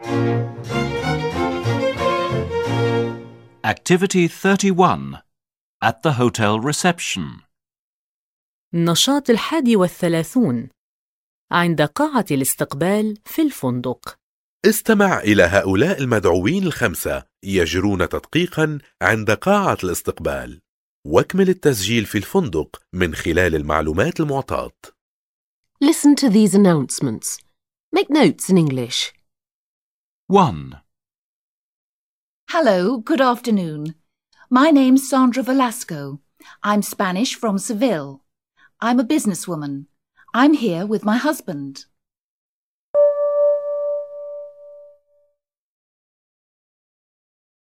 Activity 31 at the hotel reception. النشاط 31 عند قاعة الاستقبال في الفندق. استمع إلى هؤلاء المدعوين ال5 يجرون تدقيقاً عند قاعة الاستقبال. واكمل التسجيل في الفندق من خلال المعلومات المعطاة. Listen to these announcements. Make notes in English. 1. Hello, good afternoon. My name's Sandra Velasco. I'm Spanish from Seville. I'm a businesswoman. I'm here with my husband.